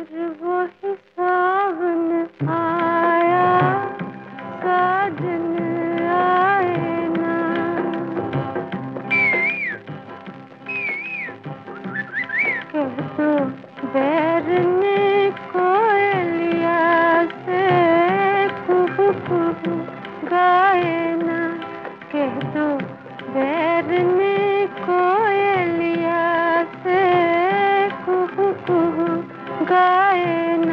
वही सावन आया, साजन आए ना। कह दो बैर ने कोयलिया से कुहू कुहू गाए ना। कह दो बैर ने कोयलिया से कुहू कुहू गाए ना।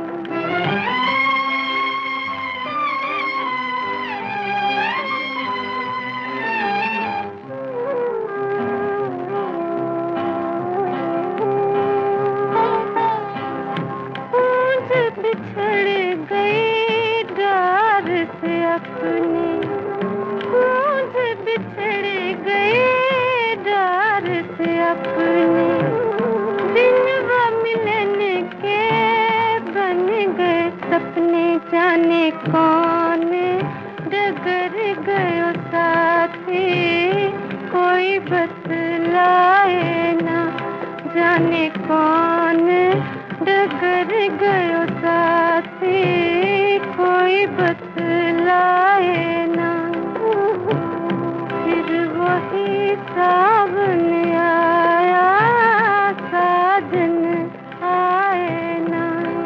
बिछड़ गई डार से अपनी, गूंज बिछड़ गई डार से अपनी। दिनवा मिलन के बन गए सपने, जाने कौन डगर गयो साथी, कोई बतलाए ना। जाने कौन डगर गयो साथी, कोई बतलाए ना। फिर वही सावन आया, साजन आए ना।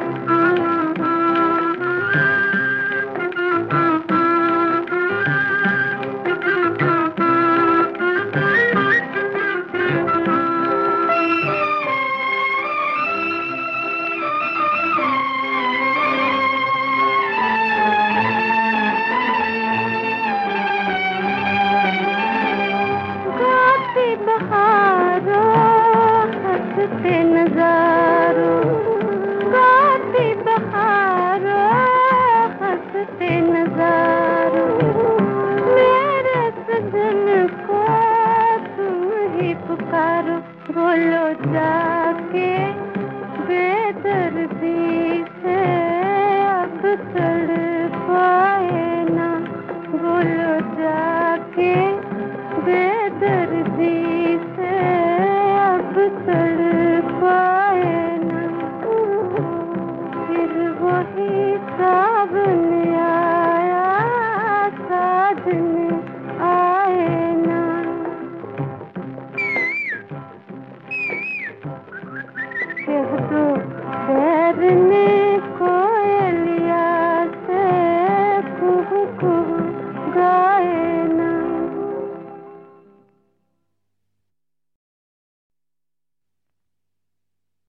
बहारो हंसते नजारो, गाती बहारो हंसते नजारो। मेरे सजन को तुम ही पुकारो, बोलो जाके बेदर्दी से अब तड़पाए ना। बोलो जाके बेदर्दी से अब तड़पाए ना। फिर वही सावन आया, साजन आए ना। कह दो बैर ने कोयलिया से कुहू कुहू गा